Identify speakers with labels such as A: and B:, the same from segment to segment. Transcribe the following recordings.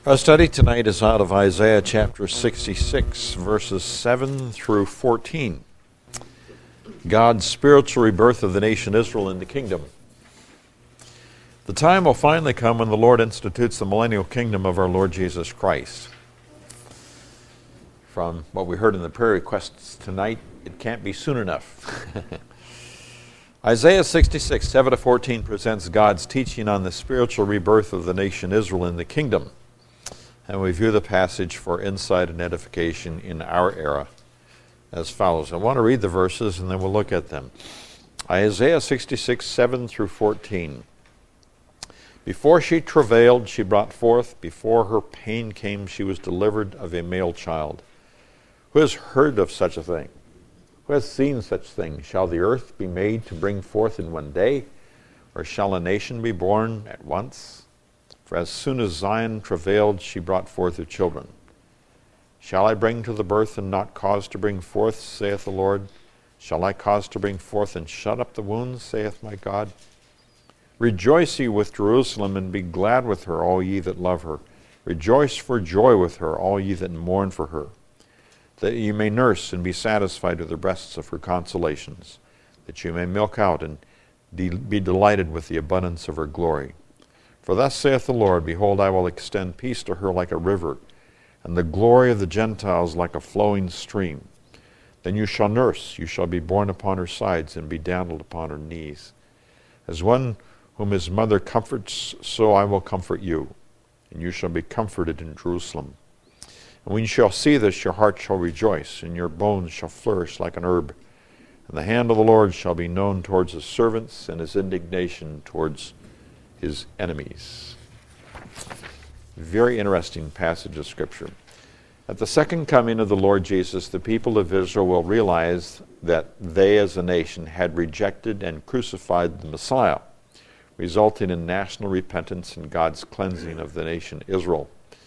A: Our study tonight is out of Isaiah chapter 66, verses 7 through 14. God's spiritual rebirth of the nation Israel in the kingdom. The time will finally come when the Lord institutes the millennial kingdom of our Lord Jesus Christ. From what we heard in the prayer requests tonight, it can't be soon enough. Isaiah 66, 7 to 14 presents God's teaching on the spiritual rebirth of the nation Israel in the kingdom. And we view the passage for insight and edification in our era as follows. I want to read the verses and then we'll look at them. Isaiah 66, 7 through 14. Before she travailed, she brought forth. Before her pain came, she was delivered of a male child. Who has heard of such a thing? Who has seen such things? Shall the earth be made to bring forth in one day? Or shall a nation be born at once? For as soon as Zion travailed, she brought forth her children. Shall I bring to the birth and not cause to bring forth, saith the Lord? Shall I cause to bring forth and shut up the wounds, saith my God? Rejoice ye with Jerusalem, and be glad with her, all ye that love her. Rejoice for joy with her, all ye that mourn for her. That ye may nurse and be satisfied with the breasts of her consolations, that you may milk out and be delighted with the abundance of her glory. For thus saith the Lord, Behold, I will extend peace to her like a river, and the glory of the Gentiles like a flowing stream. Then you shall nurse, you shall be borne upon her sides, and be dandled upon her knees. As one whom his mother comforts, so I will comfort you, and you shall be comforted in Jerusalem. And when you shall see this, your heart shall rejoice, and your bones shall flourish like an herb. And the hand of the Lord shall be known towards his servants, and his indignation towards his enemies. Very interesting passage of Scripture. At the second coming of the Lord Jesus, the people of Israel will realize that they as a nation had rejected and crucified the Messiah, resulting in national repentance and God's cleansing of the nation Israel.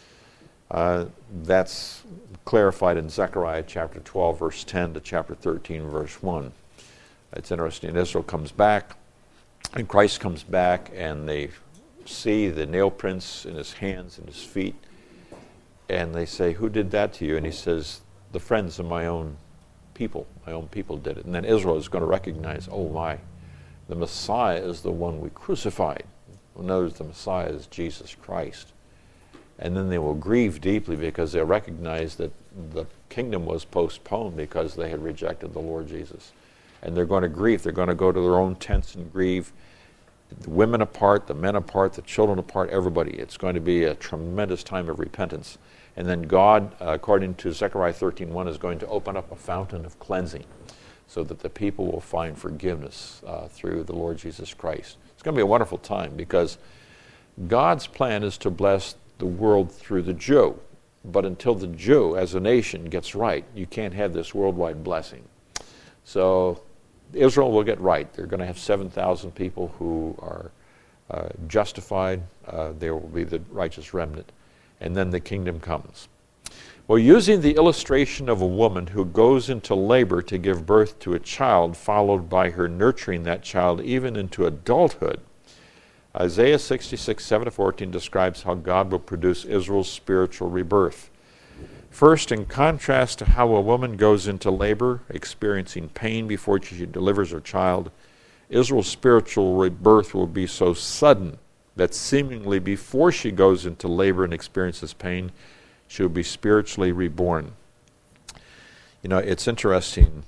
A: That's clarified in Zechariah chapter 12, verse 10 to chapter 13, verse 1. It's interesting. Israel comes back, and Christ comes back, and they see the nail prints in his hands and his feet, and they say, who did that to you? And he says, the friends of my own people did it. And then Israel is going to recognize, oh my, the Messiah is the one we crucified. In other words, the Messiah is Jesus Christ. And then they will grieve deeply because they recognize that the kingdom was postponed because they had rejected the Lord Jesus. And they're going to grieve. They're going to go to their own tents and grieve. The women apart, the men apart, the children apart, everybody. It's going to be a tremendous time of repentance. And then God, according to Zechariah 13:1, is going to open up a fountain of cleansing so that the people will find forgiveness through the Lord Jesus Christ. It's going to be a wonderful time because God's plan is to bless the world through the Jew. But until the Jew as a nation gets right, you can't have this worldwide blessing. So Israel will get right. They're going to have 7,000 people who are justified. There will be the righteous remnant. And then the kingdom comes. Well, using the illustration of a woman who goes into labor to give birth to a child, followed by her nurturing that child even into adulthood, Isaiah 66, 7 to 14 describes how God will produce Israel's spiritual rebirth. First, in contrast to how a woman goes into labor, experiencing pain before she delivers her child, Israel's spiritual rebirth will be so sudden that seemingly before she goes into labor and experiences pain, she will be spiritually reborn. You know, it's interesting.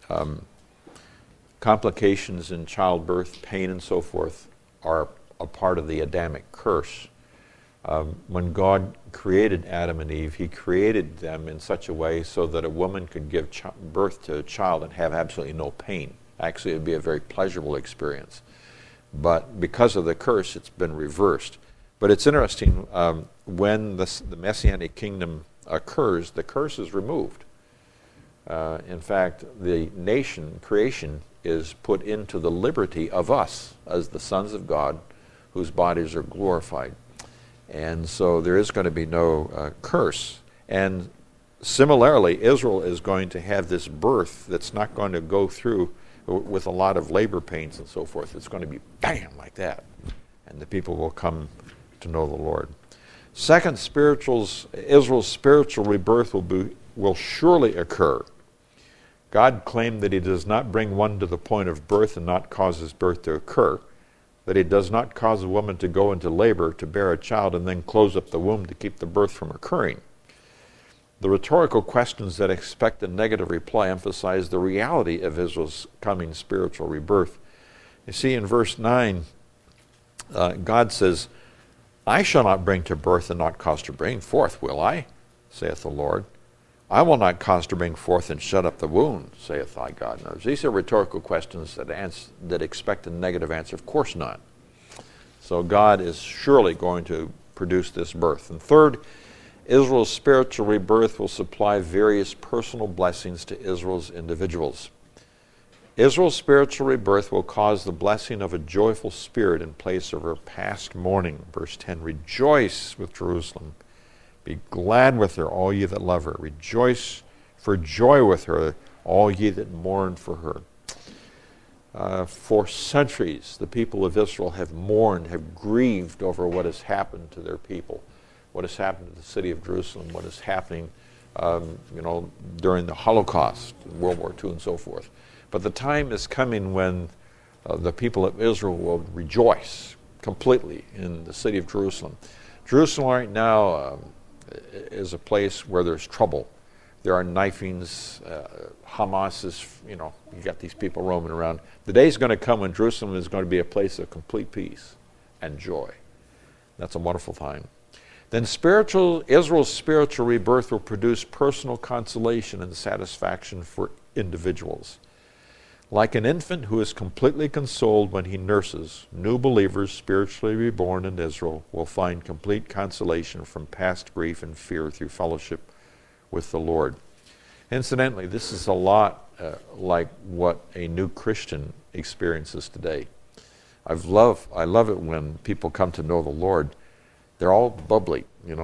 A: Complications in childbirth, pain and so forth are a part of the Adamic curse. When God created Adam and Eve, he created them in such a way so that a woman could give birth to a child and have absolutely no pain. Actually, it would be a very pleasurable experience. But because of the curse, it's been reversed. But it's interesting, when the Messianic kingdom occurs, the curse is removed. In fact, the creation is put into the liberty of us as the sons of God, whose bodies are glorified. And so there is going to be no curse. And similarly, Israel is going to have this birth that's not going to go through with a lot of labor pains and so forth. It's going to be bam, like that. And the people will come to know the Lord. Second, Israel's spiritual rebirth will surely occur. God claimed that he does not bring one to the point of birth and not cause his birth to occur, that he does not cause a woman to go into labor to bear a child and then close up the womb to keep the birth from occurring. The rhetorical questions that expect a negative reply emphasize the reality of Israel's coming spiritual rebirth. You see, in verse 9, God says, I shall not bring to birth and not cause to bring forth, will I? Saith the Lord. I will not cause to bring forth and shut up the womb, saith thy God. Now, these are rhetorical questions that expect a negative answer. Of course not. So God is surely going to produce this birth. And third, Israel's spiritual rebirth will supply various personal blessings to Israel's individuals. Israel's spiritual rebirth will cause the blessing of a joyful spirit in place of her past mourning. Verse 10, rejoice with Jerusalem. Be glad with her, all ye that love her. Rejoice for joy with her, all ye that mourn for her. For centuries, the people of Israel have mourned, have grieved over what has happened to their people, what has happened to the city of Jerusalem, what is happening during the Holocaust, World War II, and so forth. But the time is coming when the people of Israel will rejoice completely in the city of Jerusalem. Jerusalem right now is a place where there's trouble. There are knifings. Hamas is, you got these people roaming around. The day is going to come when Jerusalem is going to be a place of complete peace and joy. That's a wonderful time. Then Israel's spiritual rebirth will produce personal consolation and satisfaction for individuals. Like an infant who is completely consoled when he nurses, new believers spiritually reborn in Israel will find complete consolation from past grief and fear through fellowship with the Lord. Incidentally, this is a lot like what a new Christian experiences today. I love it when people come to know the Lord. They're all bubbly,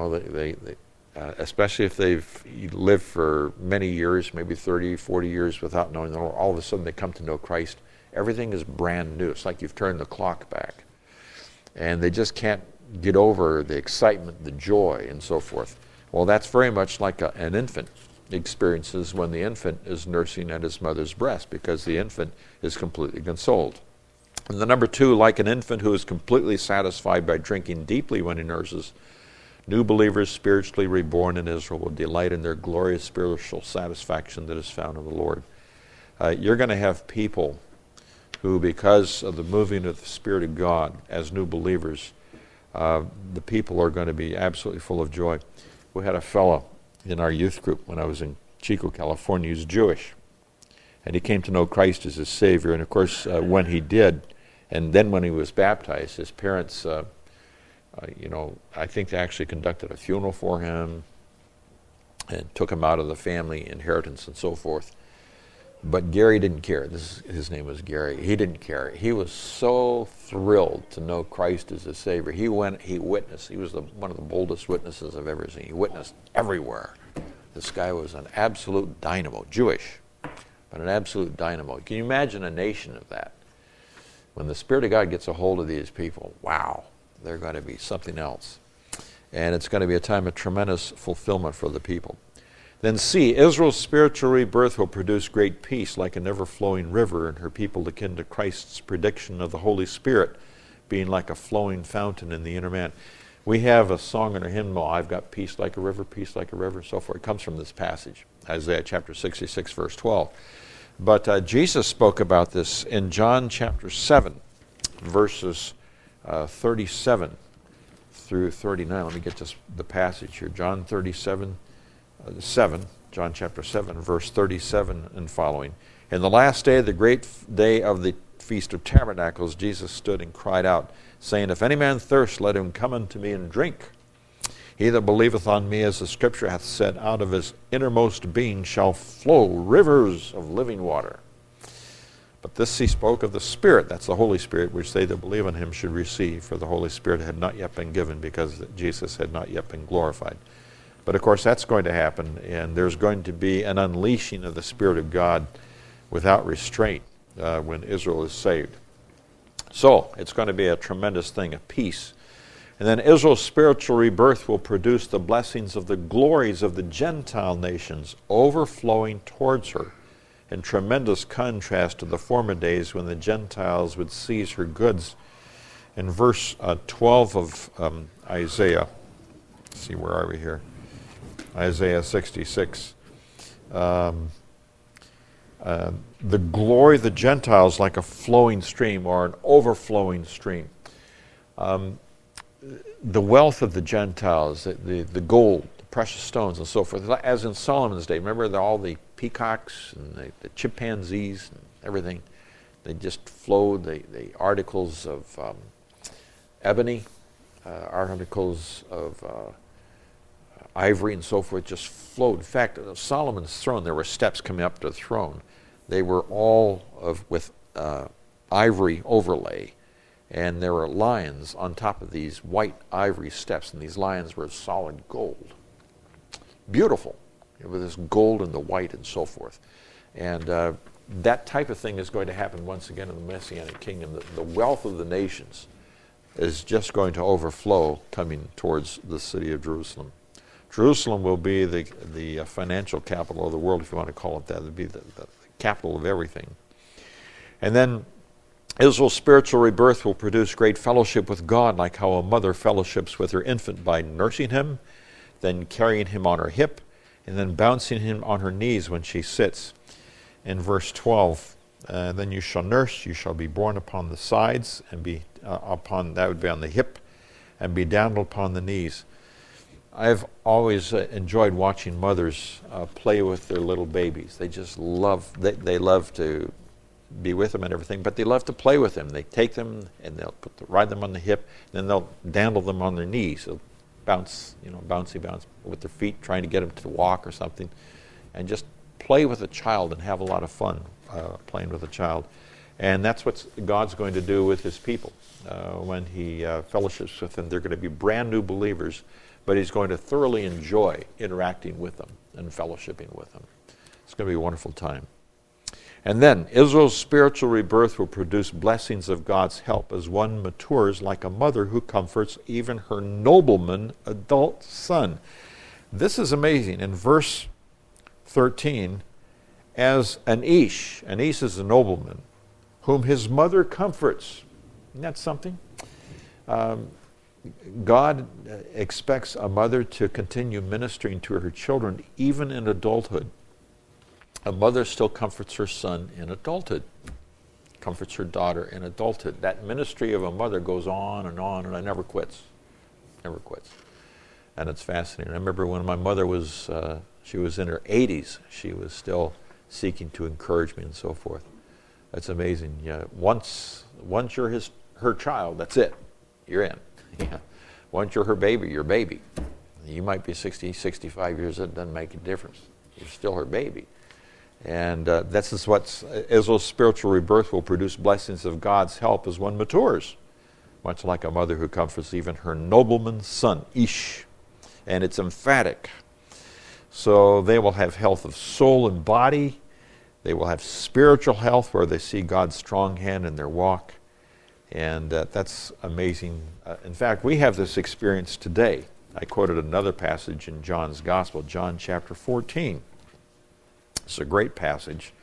A: especially if they've lived for many years, maybe 30, 40 years without knowing the Lord. All of a sudden they come to know Christ. Everything is brand new. It's like you've turned the clock back. And they just can't get over the excitement, the joy, and so forth. Well, that's very much like an infant experiences when the infant is nursing at his mother's breast, because the infant is completely consoled. And the number two, like an infant who is completely satisfied by drinking deeply when he nurses, new believers spiritually reborn in Israel will delight in their glorious spiritual satisfaction that is found in the Lord. You're going to have people who, because of the moving of the Spirit of God as new believers, the people are going to be absolutely full of joy. We had a fellow in our youth group when I was in Chico, California. He was Jewish, and he came to know Christ as his Savior. And of course, when he did, and then when he was baptized, his parents, I think they actually conducted a funeral for him and took him out of the family inheritance and so forth. But Gary didn't care. His name was Gary. He didn't care. He was so thrilled to know Christ as his Savior. He witnessed. He was one of the boldest witnesses I've ever seen. He witnessed everywhere. This guy was an absolute dynamo, Jewish, but an absolute dynamo. Can you imagine a nation of that? When the Spirit of God gets a hold of these people, wow, they're going to be something else. And it's going to be a time of tremendous fulfillment for the people. Then C, Israel's spiritual rebirth will produce great peace like an ever-flowing river, and her people akin to Christ's prediction of the Holy Spirit being like a flowing fountain in the inner man. We have a song in our hymnal, I've got peace like a river, and so forth. It comes from this passage, Isaiah chapter 66, verse 12. But Jesus spoke about this in John chapter 7, verses 37 through 39. Let me get the passage here. John chapter 7, verse 37 and following. In the last day, the great day of the Feast of Tabernacles, Jesus stood and cried out, saying, If any man thirst, let him come unto me and drink. He that believeth on me, as the Scripture hath said, out of his innermost being shall flow rivers of living water. But this he spoke of the Spirit, that's the Holy Spirit, which they that believe on him should receive, for the Holy Spirit had not yet been given, because Jesus had not yet been glorified. But of course that's going to happen, and there's going to be an unleashing of the Spirit of God without restraint when Israel is saved. So it's going to be a tremendous thing, a peace. And then Israel's spiritual rebirth will produce the blessings of the glories of the Gentile nations overflowing towards her, in tremendous contrast to the former days when the Gentiles would seize her goods. In verse 12 of Isaiah, let's see, where are we here? Isaiah 66. The glory of the Gentiles like a flowing stream or an overflowing stream. The wealth of the Gentiles, the gold, the precious stones and so forth, as in Solomon's day. Remember all the peacocks and the chimpanzees and everything? They just flowed, the articles of ebony, articles of ivory and so forth just flowed. In fact, Solomon's throne, there were steps coming up to the throne. They were all with ivory overlay, and there were lions on top of these white ivory steps, and these lions were solid gold. Beautiful, with this gold and the white and so forth. And that type of thing is going to happen once again in the Messianic kingdom. The wealth of the nations is just going to overflow coming towards the city of Jerusalem. Jerusalem will be the financial capital of the world, if you want to call it that. It will be the capital of everything. And then Israel's spiritual rebirth will produce great fellowship with God, like how a mother fellowships with her infant by nursing him, then carrying him on her hip, and then bouncing him on her knees when she sits. In verse 12, then you shall nurse, you shall be borne upon the sides, and be that would be on the hip, and be dandled upon the knees. I've always enjoyed watching mothers play with their little babies. They just love, they love to be with them and everything, but they love to play with them. They take them and they'll ride them on the hip, and then they'll dandle them on their knees. They'll bounce, bounce with their feet, trying to get them to walk or something, and just play with a child and have a lot of fun playing with a child. And that's what God's going to do with his people. When he fellowships with them, they're going to be brand new believers, but he's going to thoroughly enjoy interacting with them and fellowshipping with them. It's going to be a wonderful time. And then Israel's spiritual rebirth will produce blessings of God's help as one matures, like a mother who comforts even her nobleman adult son. This is amazing. In verse 13, as an Ish is a nobleman, whom his mother comforts. Isn't that something? God expects a mother to continue ministering to her children even in adulthood. A mother still comforts her son in adulthood, comforts her daughter in adulthood. That ministry of a mother goes on, and it never quits. Never quits. And it's fascinating. I remember when my mother was, she was in her 80s, she was still seeking to encourage me and so forth. That's amazing. Yeah, once you're her child, that's it. You're in. Yeah. Once you're her baby, you're baby. You might be 60, 65 years, it doesn't make a difference. You're still her baby. And this is what Israel's spiritual rebirth will produce blessings of God's help as one matures, much like a mother who comforts even her nobleman's son, Ish. And it's emphatic. So they will have health of soul and body. They will have spiritual health where they see God's strong hand in their walk. And that's amazing. In fact, we have this experience today. I quoted another passage in John's Gospel, John chapter 14. It's a great passage.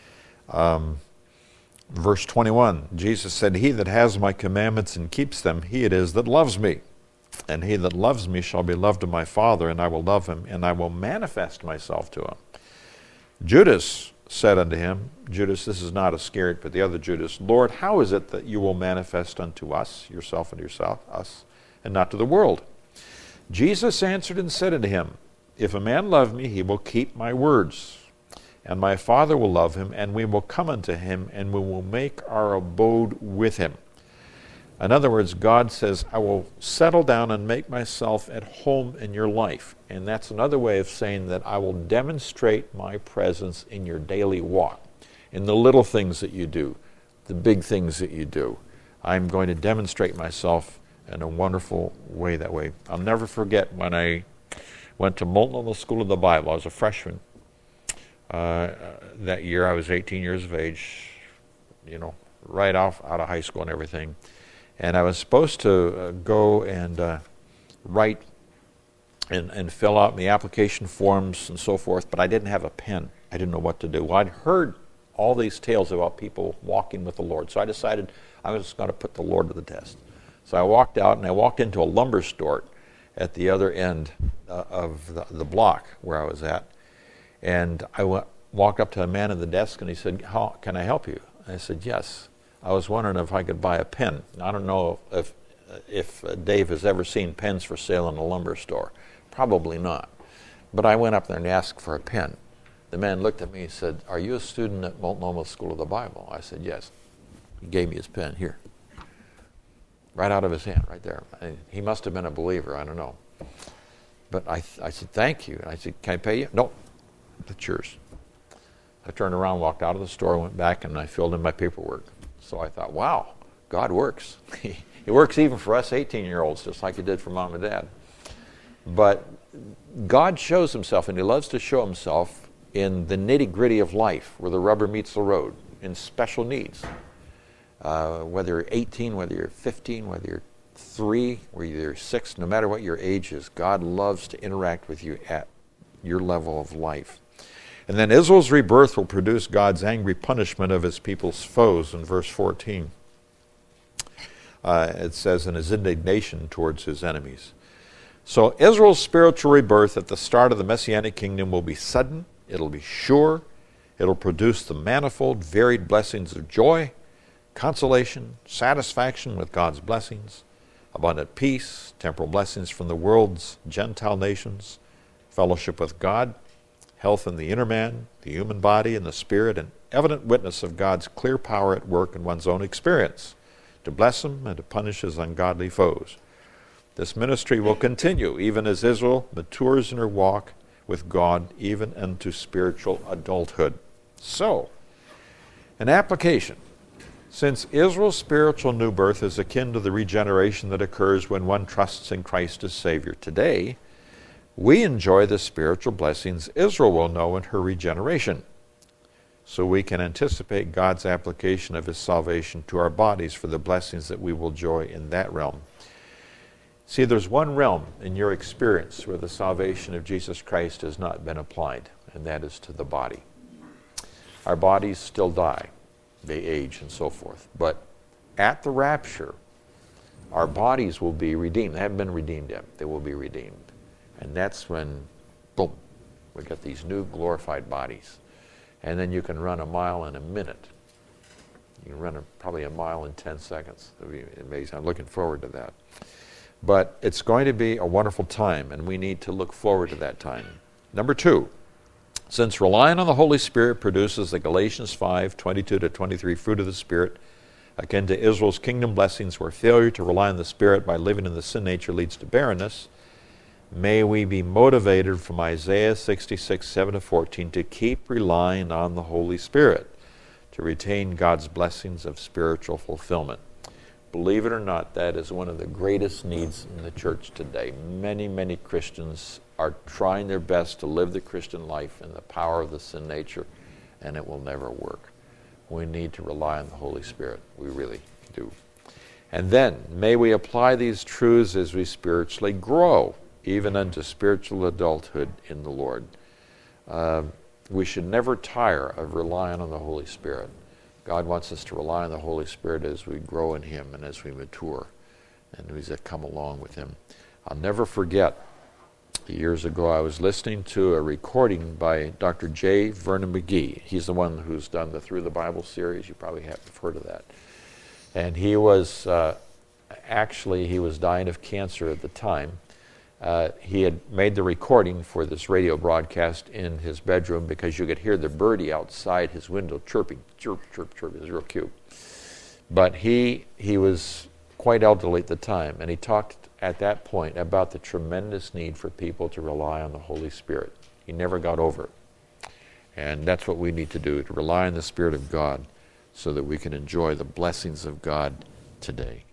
A: Verse 21, Jesus said, "He that has my commandments and keeps them, he it is that loves me. And he that loves me shall be loved of my Father, and I will love him, and I will manifest myself to him." Judas said unto him, Judas, this is not Iscariot, but the other Judas, "Lord, how is it that you will manifest unto us, yourself and us, and not to the world?" Jesus answered and said unto him, "If a man love me, he will keep my words. And my Father will love him, and we will come unto him, and we will make our abode with him." In other words, God says, I will settle down and make myself at home in your life. And that's another way of saying that I will demonstrate my presence in your daily walk, in the little things that you do, the big things that you do. I'm going to demonstrate myself in a wonderful way that way. I'll never forget when I went to Multnomah School of the Bible. I was a freshman. That year I was 18 years of age, right out of high school and everything. And I was supposed to go and write and fill out the application forms and so forth, but I didn't have a pen. I didn't know what to do. Well, I'd heard all these tales about people walking with the Lord, so I decided I was going to put the Lord to the test. So I walked out, and I walked into a lumber store at the other end of the block where I was at, and I walked up to a man at the desk, and he said, "How can I help you?" I said, "Yes. I was wondering if I could buy a pen." I don't know if Dave has ever seen pens for sale in a lumber store. Probably not. But I went up there and asked for a pen. The man looked at me and said, "Are you a student at Multnomah School of the Bible?" I said, "Yes." He gave me his pen. Here. Right out of his hand, right there. He must have been a believer. I don't know. But I said, "Thank you." And I said, "Can I pay you?" "No, that's yours." I turned around, walked out of the store, went back, and I filled in my paperwork. So I thought, wow, God works. He works even for us 18-year-olds, just like he did for Mom and Dad. But God shows himself, and he loves to show himself in the nitty-gritty of life, where the rubber meets the road, in special needs. Whether you're 18, whether you're 15, whether you're 3, whether you're 6, no matter what your age is, God loves to interact with you at your level of life. And then Israel's rebirth will produce God's angry punishment of his people's foes in verse 14. It says, in his indignation towards his enemies. So Israel's spiritual rebirth at the start of the Messianic kingdom will be sudden, it'll be sure, it'll produce the manifold, varied blessings of joy, consolation, satisfaction with God's blessings, abundant peace, temporal blessings from the world's Gentile nations, fellowship with God, health in the inner man, the human body, and the spirit, and evident witness of God's clear power at work in one's own experience, to bless him and to punish his ungodly foes. This ministry will continue even as Israel matures in her walk with God, even into spiritual adulthood. So, an application. Since Israel's spiritual new birth is akin to the regeneration that occurs when one trusts in Christ as Savior today, we enjoy the spiritual blessings Israel will know in her regeneration. So we can anticipate God's application of his salvation to our bodies for the blessings that we will enjoy in that realm. See, there's one realm in your experience where the salvation of Jesus Christ has not been applied, and that is to the body. Our bodies still die, they age and so forth. But at the rapture, our bodies will be redeemed. They haven't been redeemed yet. They will be redeemed. And that's when, boom, we get these new glorified bodies. And then you can run a mile in a minute. You can run probably a mile in 10 seconds. It'll be amazing. I'm looking forward to that. But it's going to be a wonderful time, and we need to look forward to that time. Number 2, since relying on the Holy Spirit produces the Galatians 5:22-23 fruit of the Spirit, akin to Israel's kingdom blessings, where failure to rely on the Spirit by living in the sin nature leads to barrenness, may we be motivated from Isaiah 66:7-14 to keep relying on the Holy Spirit to retain God's blessings of spiritual fulfillment. Believe it or not, that is one of the greatest needs in the church today. Many, many Christians are trying their best to live the Christian life in the power of the sin nature, and it will never work. We need to rely on the Holy Spirit. We really do. And then, may we apply these truths as we spiritually grow, even unto spiritual adulthood in the Lord. We should never tire of relying on the Holy Spirit. God wants us to rely on the Holy Spirit as we grow in him and as we mature and as we come along with him. I'll never forget, years ago I was listening to a recording by Dr. J. Vernon McGee. He's the one who's done the Through the Bible series. You probably have heard of that. And he was, he was dying of cancer at the time. He had made the recording for this radio broadcast in his bedroom because you could hear the birdie outside his window chirping, chirp, chirp, chirp. It was real cute. But he was quite elderly at the time, and he talked at that point about the tremendous need for people to rely on the Holy Spirit. He never got over it. And that's what we need to do, to rely on the Spirit of God so that we can enjoy the blessings of God today.